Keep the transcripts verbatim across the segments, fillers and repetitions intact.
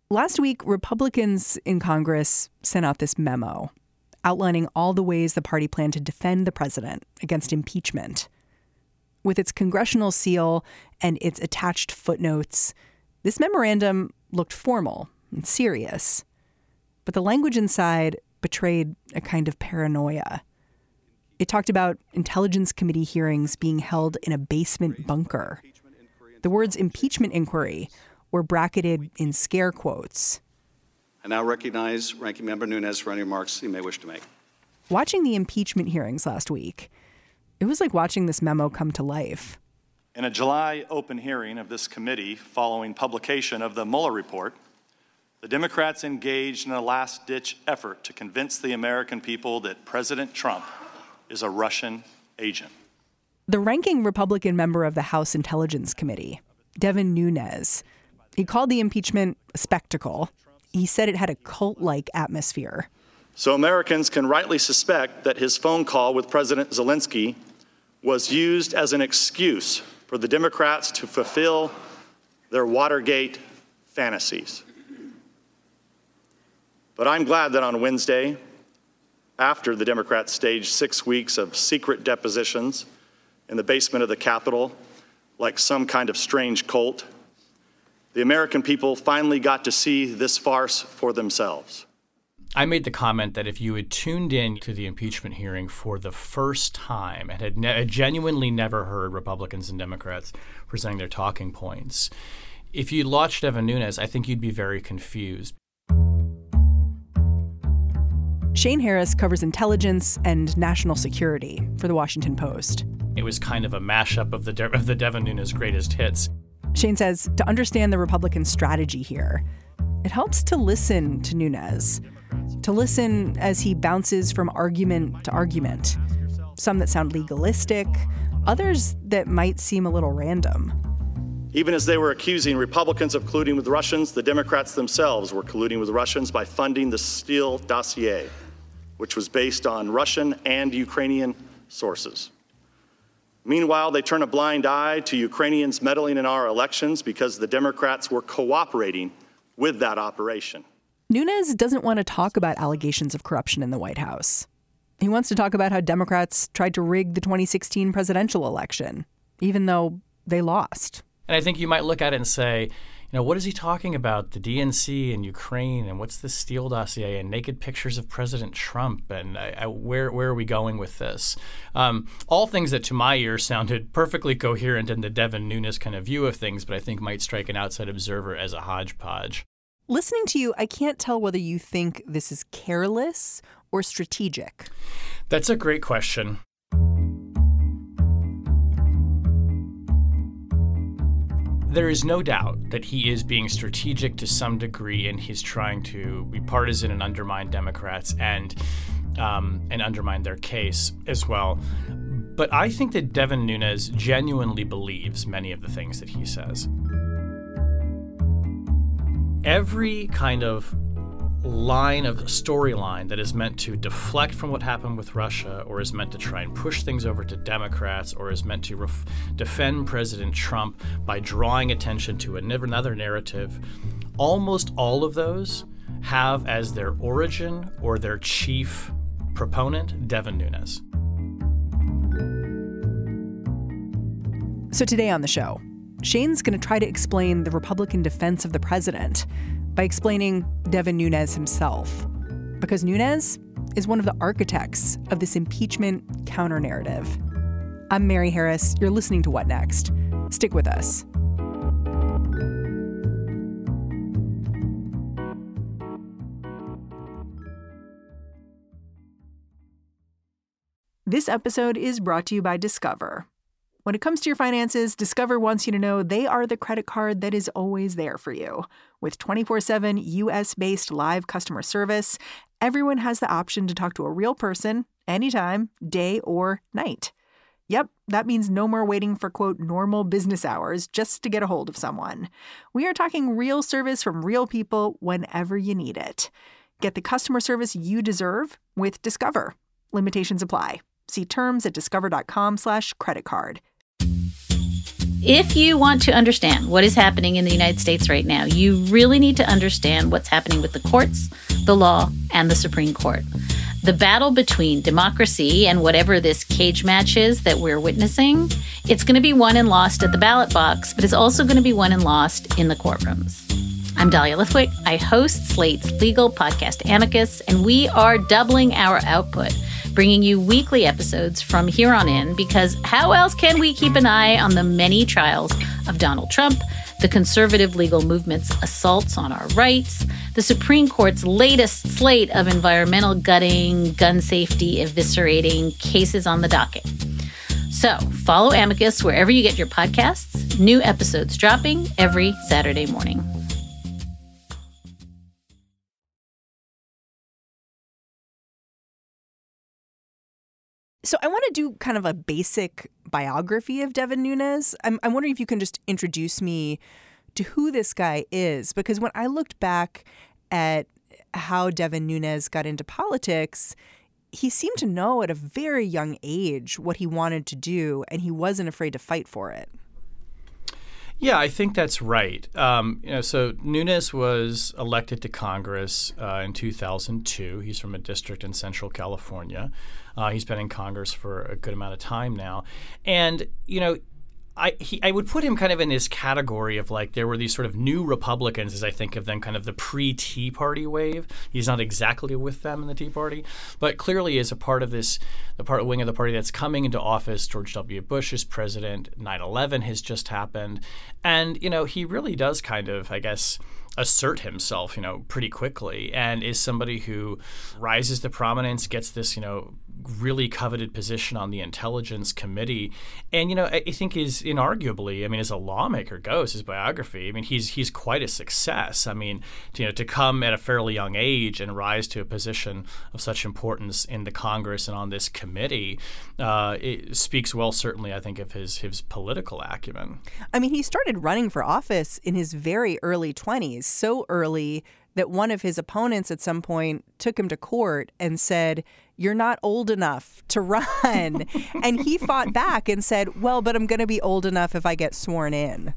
Last week, Republicans in Congress sent out this memo outlining all the ways the party planned to defend the president against impeachment. With its congressional seal and its attached footnotes, this memorandum looked formal and serious. But the language inside betrayed a kind of paranoia. It talked about Intelligence Committee hearings being held in a basement bunker. The words impeachment inquiry were bracketed in scare quotes. I now recognize Ranking Member Nunes for any remarks he may wish to make. Watching the impeachment hearings last week, it was like watching this memo come to life. In a July open hearing of this committee following publication of the Mueller report, the Democrats engaged in a last-ditch effort to convince the American people that President Trump is a Russian agent. The ranking Republican member of the House Intelligence Committee, Devin Nunes, he called the impeachment a spectacle. He said it had a cult-like atmosphere. So Americans can rightly suspect that his phone call with President Zelensky was used as an excuse for the Democrats to fulfill their Watergate fantasies. But I'm glad that on Wednesday, after the Democrats staged six weeks of secret depositions in the basement of the Capitol, like some kind of strange cult, the American people finally got to see this farce for themselves. I made the comment that if you had tuned in to the impeachment hearing for the first time and had ne- genuinely never heard Republicans and Democrats presenting their talking points, if you'd watched Devin Nunes, I think you'd be very confused. Shane Harris covers intelligence and national security for The Washington Post. It was kind of a mashup of the De- of the Devin Nunes greatest hits. Shane says to understand the Republican strategy here, it helps to listen to Nunes, to listen as he bounces from argument to argument, some that sound legalistic, others that might seem a little random. Even as they were accusing Republicans of colluding with Russians, the Democrats themselves were colluding with Russians by funding the Steele dossier, which was based on Russian and Ukrainian sources. Meanwhile, they turn a blind eye to Ukrainians meddling in our elections because the Democrats were cooperating with that operation. Nunes doesn't want to talk about allegations of corruption in the White House. He wants to talk about how Democrats tried to rig the twenty sixteen presidential election, even though they lost. And I think you might look at it and say, you know, what is he talking about? The D N C and Ukraine, and what's this Steele dossier and naked pictures of President Trump, and I, I, where where are we going with this? Um, all things that to my ears sounded perfectly coherent in the Devin Nunes kind of view of things, but I think might strike an outside observer as a hodgepodge. Listening to you, I can't tell whether you think this is careless or strategic. That's a great question. There is no doubt that he is being strategic to some degree, and he's trying to be partisan and undermine Democrats and um, and undermine their case as well. But I think that Devin Nunes genuinely believes many of the things that he says. Every kind of line of storyline that is meant to deflect from what happened with Russia, or is meant to try and push things over to Democrats, or is meant to ref- defend President Trump by drawing attention to another narrative, almost all of those have as their origin or their chief proponent Devin Nunes. So today on the show, Shane's going to try to explain the Republican defense of the president by explaining Devin Nunes himself. Because Nunes is one of the architects of this impeachment counter-narrative. I'm Mary Harris. You're listening to What Next? Stick with us. This episode is brought to you by Discover. When it comes to your finances, Discover wants you to know they are the credit card that is always there for you. With twenty-four seven U S-based live customer service, everyone has the option to talk to a real person anytime, day or night. Yep, that means no more waiting for, quote, normal business hours just to get a hold of someone. We are talking real service from real people whenever you need it. Get the customer service you deserve with Discover. Limitations apply. See terms at discover.com slash credit card. If you want to understand what is happening in the United States right now, you really need to understand what's happening with the courts, the law, and the Supreme Court. The battle between democracy and whatever this cage match is that we're witnessing, it's going to be won and lost at the ballot box, but it's also going to be won and lost in the courtrooms. I'm Dahlia Lithwick. I host Slate's legal podcast Amicus, and we are doubling our output, bringing you weekly episodes from here on in, because how else can we keep an eye on the many trials of Donald Trump, the conservative legal movement's assaults on our rights, the Supreme Court's latest slate of environmental gutting, gun safety eviscerating cases on the docket. So follow Amicus wherever you get your podcasts. New episodes dropping every Saturday morning. So I want to do kind of a basic biography of Devin Nunes. I'm, I'm wondering if you can just introduce me to who this guy is, because when I looked back at how Devin Nunes got into politics, he seemed to know at a very young age what he wanted to do, and he wasn't afraid to fight for it. Yeah, I think that's right. Um, you know, so Nunes was elected to Congress uh, in two thousand two. He's from a district in Central California. Uh, he's been in Congress for a good amount of time now. And, you know, I he, I would put him kind of in this category of like there were these sort of new Republicans, as I think of them, kind of the pre-Tea Party wave. He's not exactly with them in the Tea Party, but clearly is a part of this, the part wing of the party that's coming into office. George W. Bush is president. nine eleven has just happened. And, you know, he really does kind of, I guess, assert himself, you know, pretty quickly, and is somebody who rises to prominence, gets this, you know, really coveted position on the Intelligence Committee. And, you know, I, I think is inarguably, I mean, as a lawmaker goes, his biography, I mean, he's he's quite a success. I mean, to, you know, to come at a fairly young age and rise to a position of such importance in the Congress and on this committee, uh, it speaks well, certainly, I think, of his, his political acumen. I mean, he started running for office in his very early twenties, so early that one of his opponents at some point took him to court and said, "You're not old enough to run." And he fought back and said, "Well, but I'm going to be old enough if I get sworn in."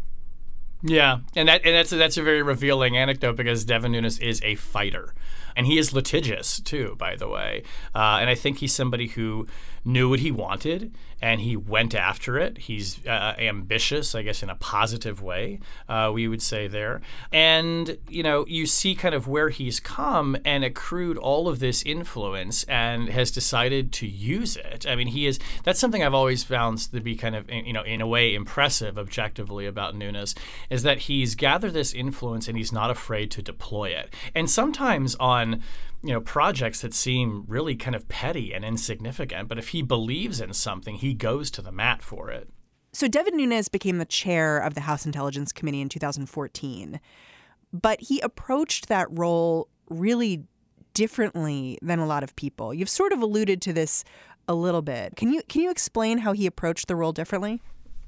Yeah, and that and that's a, that's a very revealing anecdote, because Devin Nunes is a fighter, and he is litigious too, by the way. Uh, and I think he's somebody who knew what he wanted, and he went after it. He's uh, ambitious, I guess, in a positive way, uh, we would say there. And, you know, you see kind of where he's come and accrued all of this influence and has decided to use it. I mean, he is, that's something I've always found to be kind of, you know, in a way impressive objectively about Nunes, is that he's gathered this influence and he's not afraid to deploy it. And sometimes on, you know, projects that seem really kind of petty and insignificant, but if he believes in something, he goes to the mat for it. So Devin Nunes became the chair of the House Intelligence Committee in two thousand fourteen, but he approached that role really differently than a lot of people. You've sort of alluded to this a little bit. Can you can you explain how he approached the role differently?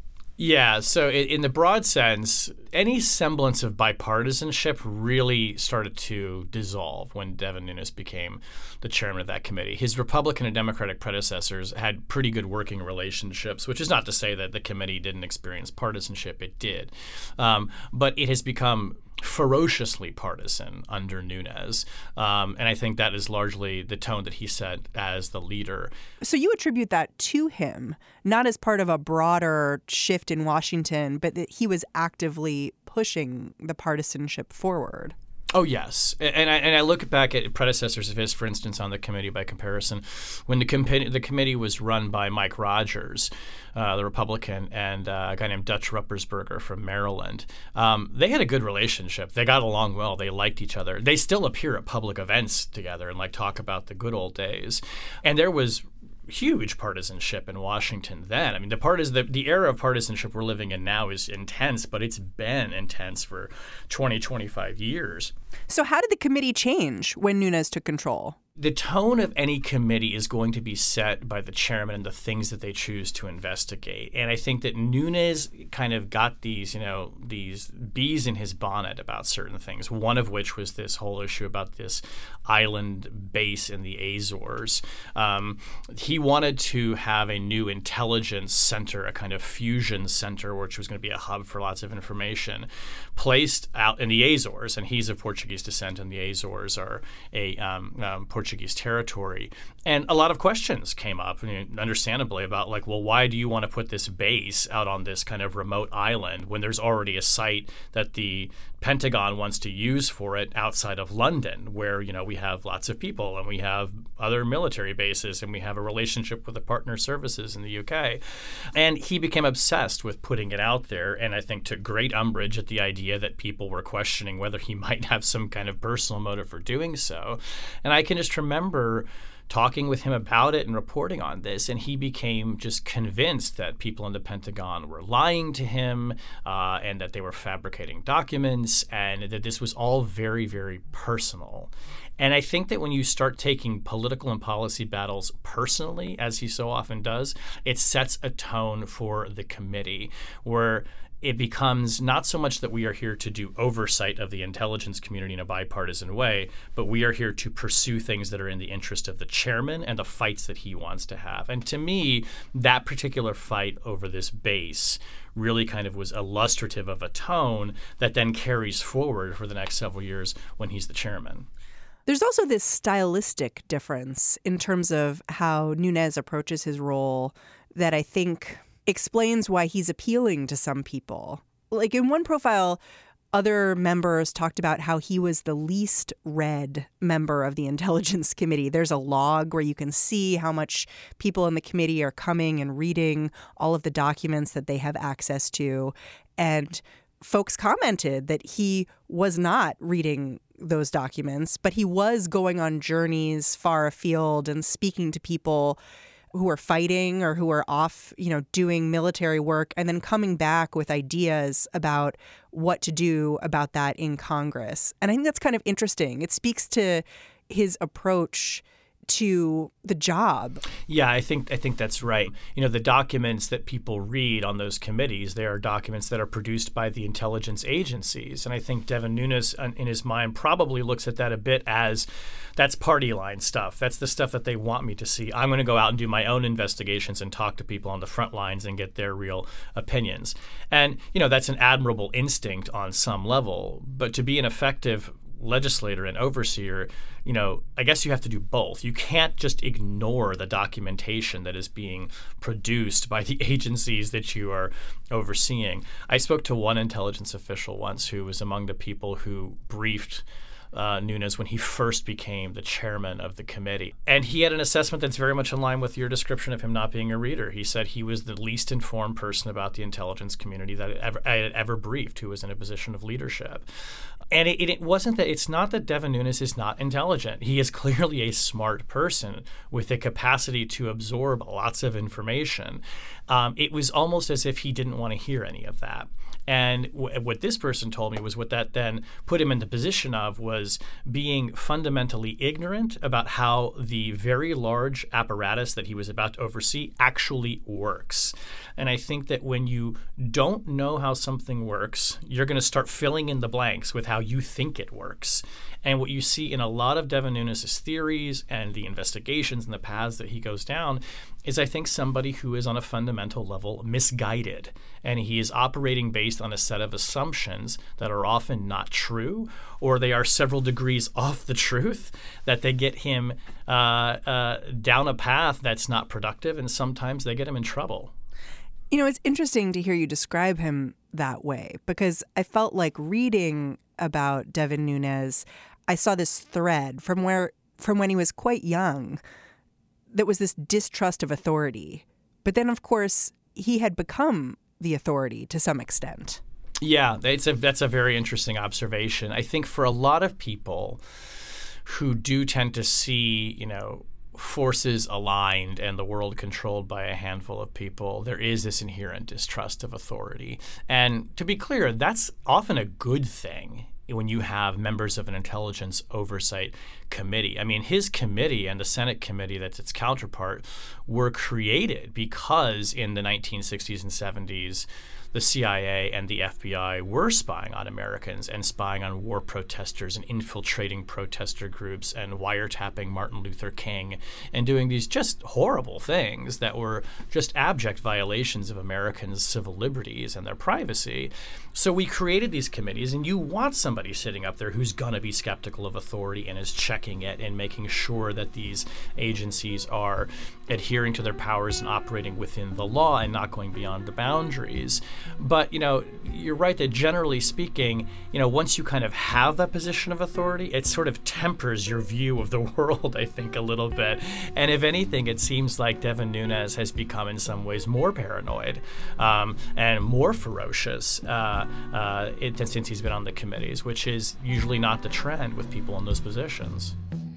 Yeah, so in the broad sense, any semblance of bipartisanship really started to dissolve when Devin Nunes became the chairman of that committee. His Republican and Democratic predecessors had pretty good working relationships, which is not to say that the committee didn't experience partisanship. It did. Um, but it has become ferociously partisan under Nunes. Um, and I think that is largely the tone that he set as the leader. So you attribute that to him, not as part of a broader shift in Washington, but that he was actively pushing the partisanship forward. Oh, yes. And I, and I look back at predecessors of his, for instance, on the committee by comparison. When the, com- the committee was run by Mike Rogers, uh, the Republican, and uh, a guy named Dutch Ruppersberger from Maryland, um, they had a good relationship. They got along well. They liked each other. They still appear at public events together and like talk about the good old days. And there was huge partisanship in Washington then. I mean, the part is the, the era of partisanship we're living in now is intense, but it's been intense for twenty, twenty-five years. So how did the committee change when Nunes took control? the tone of any committee is going to be set by the chairman and the things that they choose to investigate. And I think that Nunes kind of got these, you know, these bees in his bonnet about certain things, one of which was this whole issue about this island base in the Azores. Um, he wanted to have a new intelligence center, a kind of fusion center, which was going to be a hub for lots of information, placed out in the Azores. And he's of Portuguese descent, and the Azores are a um, um, Portuguese territory. And a lot of questions came up, you know, understandably, about like, well, why do you want to put this base out on this kind of remote island when there's already a site that the Pentagon wants to use for it outside of London, where, you know, we have lots of people and we have other military bases and we have a relationship with the partner services in the U K. And he became obsessed with putting it out there, and I think took great umbrage at the idea that people were questioning whether he might have some kind of personal motive for doing so. And I can just remember talking with him about it and reporting on this, and he became just convinced that people in the Pentagon were lying to him uh, and that they were fabricating documents, and that this was all very, very personal. And I think that when you start taking political and policy battles personally, as he so often does, it sets a tone for the committee where it becomes not so much that we are here to do oversight of the intelligence community in a bipartisan way, but we are here to pursue things that are in the interest of the chairman and the fights that he wants to have. And to me, that particular fight over this base really kind of was illustrative of a tone that then carries forward for the next several years when he's the chairman. There's also this stylistic difference in terms of how Nunes approaches his role that I think explains why he's appealing to some people. Like in one profile, other members talked about how he was the least read member of the Intelligence Committee. There's a log where you can see how much people in the committee are coming and reading all of the documents that they have access to. And folks commented that he was not reading those documents, but he was going on journeys far afield and speaking to people who are fighting or who are off, you know, doing military work, and then coming back with ideas about what to do about that in Congress. And I think that's kind of interesting. It speaks to his approach to the job. Yeah, I think I think that's right. You know, the documents that people read on those committees, they are documents that are produced by the intelligence agencies. And I think Devin Nunes, in his mind, probably looks at that a bit as that's party line stuff. That's the stuff that they want me to see. I'm going to go out and do my own investigations and talk to people on the front lines and get their real opinions. And, you know, that's an admirable instinct on some level. But to be an effective legislator and overseer, you know, I guess you have to do both. You can't just ignore the documentation that is being produced by the agencies that you are overseeing. I spoke to one intelligence official once who was among the people who briefed Uh, Nunes when he first became the chairman of the committee. And he had an assessment that's very much in line with your description of him not being a reader. He said he was the least informed person about the intelligence community that I had ever, I had ever briefed who was in a position of leadership. And it, it wasn't that, it's not that Devin Nunes is not intelligent. He is clearly a smart person with the capacity to absorb lots of information. Um, it was almost as if he didn't want to hear any of that. And w- what this person told me was what that then put him in the position of was being fundamentally ignorant about how the very large apparatus that he was about to oversee actually works. And I think that when you don't know how something works, you're going to start filling in the blanks with how you think it works. And what you see in a lot of Devin Nunes' theories and the investigations and the paths that he goes down is, I think, somebody who is on a fundamental level misguided. And he is operating based on a set of assumptions that are often not true, or they are several degrees off the truth, that they get him uh, uh, down a path that's not productive, and sometimes they get him in trouble. You know, it's interesting to hear you describe him that way, because I felt like reading about Devin Nunes, I saw this thread from where from when he was quite young that was this distrust of authority. But then, of course, he had become the authority to some extent. Yeah, it's a, that's a very interesting observation. I think for a lot of people who do tend to see, you know, forces aligned and the world controlled by a handful of people, there is this inherent distrust of authority. And to be clear, that's often a good thing. when you have members of an intelligence oversight committee. I mean, his committee and the Senate committee that's its counterpart were created because in the nineteen sixties and seventies, the C I A and the F B I were spying on Americans and spying on war protesters and infiltrating protester groups and wiretapping Martin Luther King and doing these just horrible things that were just abject violations of Americans' civil liberties and their privacy. So we created these committees, and you want somebody sitting up there who's going to be skeptical of authority and is checking it and making sure that these agencies are adhering to their powers and operating within the law and not going beyond the boundaries. But, you know, you're right that generally speaking, you know, once you kind of have that position of authority, it sort of tempers your view of the world, I think, a little bit. And if anything, it seems like Devin Nunes has become in some ways more paranoid um, and more ferocious uh, uh, it, since he's been on the committees, which is usually not the trend with people in those positions.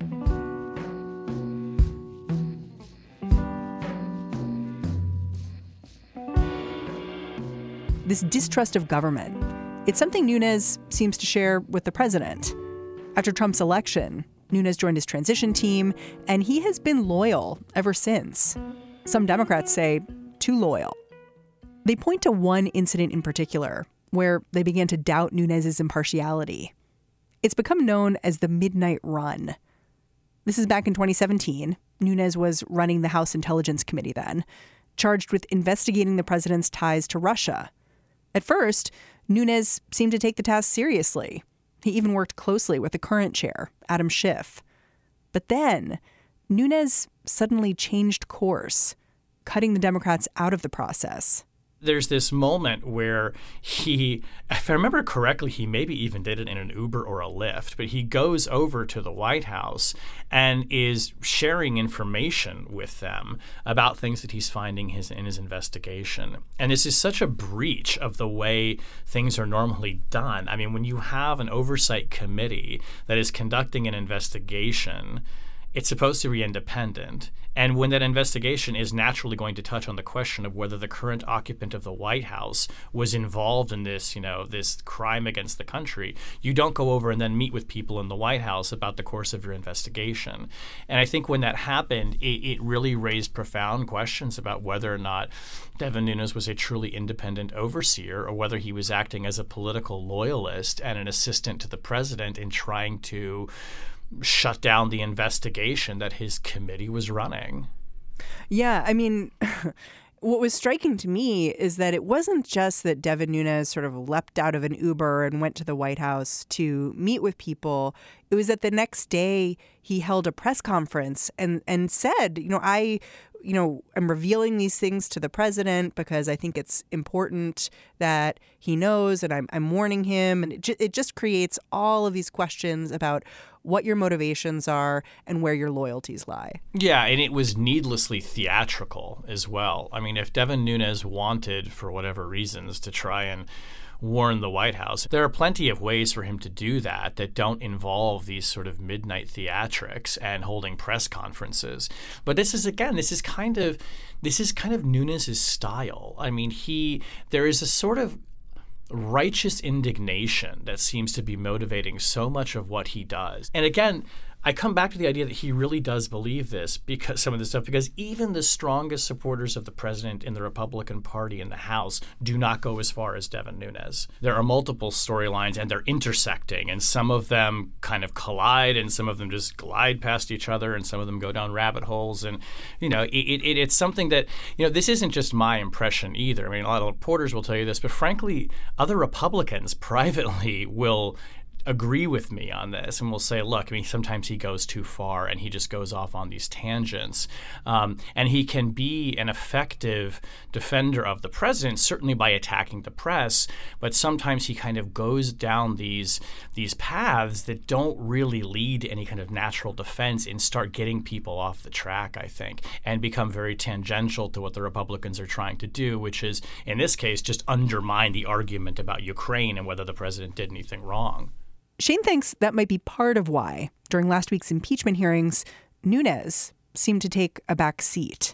This distrust of government, it's something Nunes seems to share with the president. After Trump's election, Nunes joined his transition team, and he has been loyal ever since. Some Democrats say too loyal. They point to one incident in particular where they began to doubt Nunes's impartiality. It's become known as the Midnight Run. This is back in twenty seventeen. Nunes was running the House Intelligence Committee then, charged with investigating the president's ties to Russia. At first, Nunes seemed to take the task seriously. He even worked closely with the current chair, Adam Schiff. But then, Nunes suddenly changed course, cutting the Democrats out of the process. There's this moment where he, if I remember correctly, he maybe even did it in an Uber or a Lyft, but he goes over to the White House and is sharing information with them about things that he's finding his, in his investigation. And this is such a breach of the way things are normally done. I mean, when you have an oversight committee that is conducting an investigation, it's supposed to be independent. And when that investigation is naturally going to touch on the question of whether the current occupant of the White House was involved in this, you know, this crime against the country, you don't go over and then meet with people in the White House about the course of your investigation. And I think when that happened, it, it really raised profound questions about whether or not Devin Nunes was a truly independent overseer or whether he was acting as a political loyalist and an assistant to the president in trying to shut down the investigation that his committee was running. Yeah, I mean, what was striking to me is that it wasn't just that Devin Nunes sort of leapt out of an Uber and went to the White House to meet with people. It was that the next day he held a press conference and, and said, you know, I, you know, I'm revealing these things to the president because I think it's important that he knows, and I'm, I'm warning him. And it, ju- it just creates all of these questions about what your motivations are and where your loyalties lie. Yeah, and it was needlessly theatrical as well. I mean, if Devin Nunes wanted, for whatever reasons, to try and warn the White House, there are plenty of ways for him to do that that don't involve these sort of midnight theatrics and holding press conferences. But this is, again, this is kind of this is kind of Nunes's style. I mean, he there is a sort of righteous indignation that seems to be motivating so much of what he does. And again, I come back to the idea that he really does believe this, because some of this stuff, because even the strongest supporters of the president in the Republican Party in the House do not go as far as Devin Nunes. There are multiple storylines and they're intersecting, and some of them kind of collide and some of them just glide past each other and some of them go down rabbit holes. And, you know, it, it, it's something that, you know, this isn't just my impression either. I mean, a lot of reporters will tell you this, but frankly, other Republicans privately will agree with me on this and will say, look, I mean, sometimes he goes too far and he just goes off on these tangents. Um, and he can be an effective defender of the president, certainly by attacking the press, but sometimes he kind of goes down these these paths that don't really lead to any kind of natural defense and start getting people off the track, I think, and become very tangential to what the Republicans are trying to do, which is, in this case, just undermine the argument about Ukraine and whether the president did anything wrong. Shane thinks that might be part of why, during last week's impeachment hearings, Nunes seemed to take a back seat.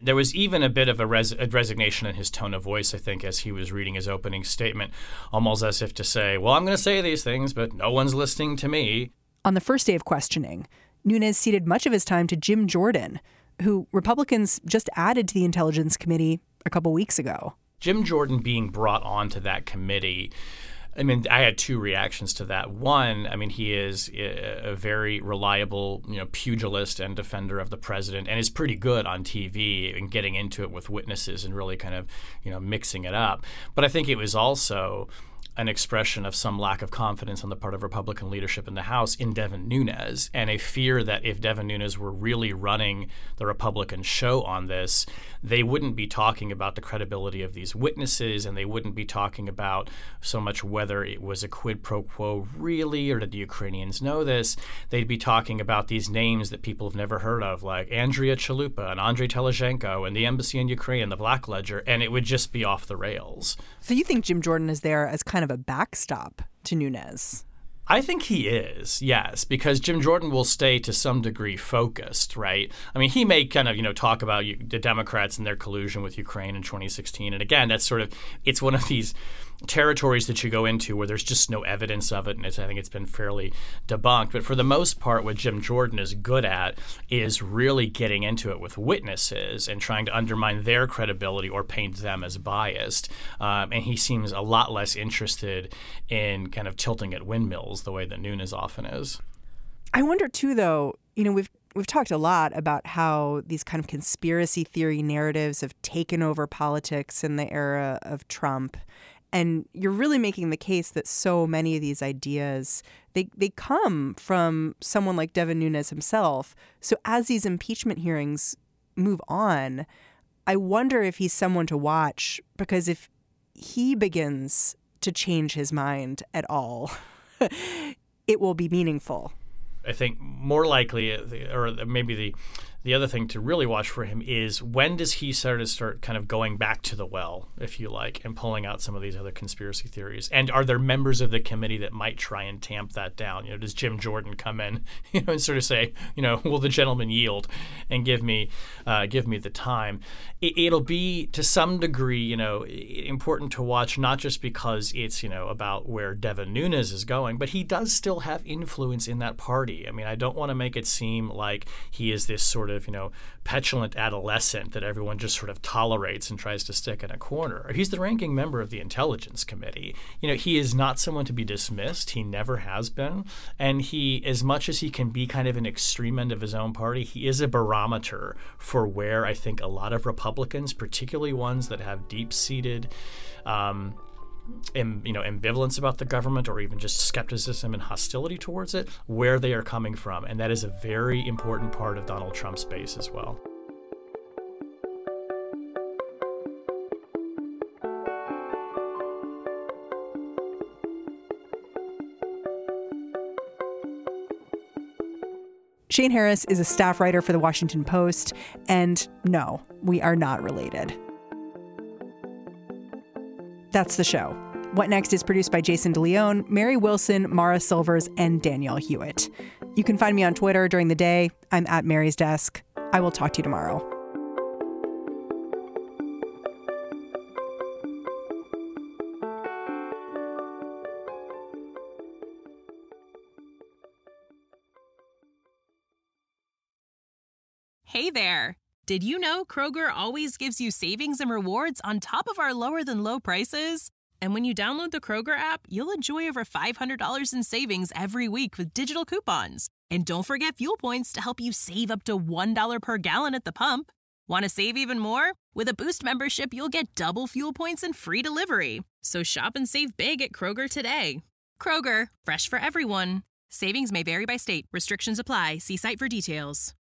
There was even a bit of a, res- a resignation in his tone of voice, I think, as he was reading his opening statement, almost as if to say, well, I'm going to say these things, but no one's listening to me. On the first day of questioning, Nunes ceded much of his time to Jim Jordan, who Republicans just added to the Intelligence Committee a couple weeks ago. Jim Jordan being brought onto that committee, I mean, I had two reactions to that. One, I mean, he is a very reliable, you know, pugilist and defender of the president, and is pretty good on T V and getting into it with witnesses and really kind of, you know, mixing it up. But I think it was also an expression of some lack of confidence on the part of Republican leadership in the House in Devin Nunes, and a fear that if Devin Nunes were really running the Republican show on this, they wouldn't be talking about the credibility of these witnesses, and they wouldn't be talking about so much whether it was a quid pro quo really, or did the Ukrainians know this. They'd be talking about these names that people have never heard of, like Andrea Chalupa and Andrei Telizhenko and the embassy in Ukraine and the Black Ledger, and it would just be off the rails. So you think Jim Jordan is there as kind of a backstop to Nunes? I think he is, yes, because Jim Jordan will stay to some degree focused, right? I mean, he may kind of, you know, talk about you, the Democrats and their collusion with Ukraine in twenty sixteen. And again, that's sort of, it's one of these territories that you go into where there's just no evidence of it, and it's, I think it's been fairly debunked. But for the most part, what Jim Jordan is good at is really getting into it with witnesses and trying to undermine their credibility or paint them as biased. Um, and he seems a lot less interested in kind of tilting at windmills the way that Nunes often is. I wonder, too, though, you know, we've We've talked a lot about how these kind of conspiracy theory narratives have taken over politics in the era of Trump. And you're really making the case that so many of these ideas, they, they come from someone like Devin Nunes himself. So as these impeachment hearings move on, I wonder if he's someone to watch, because if he begins to change his mind at all, it will be meaningful. I think more likely, or maybe the the other thing to really watch for him is when does he start to start kind of going back to the well, if you like, and pulling out some of these other conspiracy theories? And are there members of the committee that might try and tamp that down? You know, does Jim Jordan come in, you know, and sort of say, you know, will the gentleman yield and give me uh, give me the time? It, it'll be to some degree, you know, important to watch, not just because it's, you know, about where Devin Nunes is going, but he does still have influence in that party. I mean, I don't want to make it seem like he is this sort of, you know, petulant adolescent that everyone just sort of tolerates and tries to stick in a corner. He's the ranking member of the Intelligence Committee. You know, he is not someone to be dismissed. He never has been. And he, as much as he can be kind of an extreme end of his own party, he is a barometer for where I think a lot of Republicans, particularly ones that have deep-seated um, Am, you know, ambivalence about the government, or even just skepticism and hostility towards it, where they are coming from. And that is a very important part of Donald Trump's base as well. Shane Harris is a staff writer for The Washington Post, and no, we are not related. That's the show. What Next is produced by Jason DeLeon, Mary Wilson, Mara Silvers, and Danielle Hewitt. You can find me on Twitter during the day. I'm at Mary's Desk. I will talk to you tomorrow. Hey there. Did you know Kroger always gives you savings and rewards on top of our lower than low prices? And when you download the Kroger app, you'll enjoy over five hundred dollars in savings every week with digital coupons. And don't forget fuel points to help you save up to one dollar per gallon at the pump. Want to save even more? With a Boost membership, you'll get double fuel points and free delivery. So shop and save big at Kroger today. Kroger, fresh for everyone. Savings may vary by state. Restrictions apply. See site for details.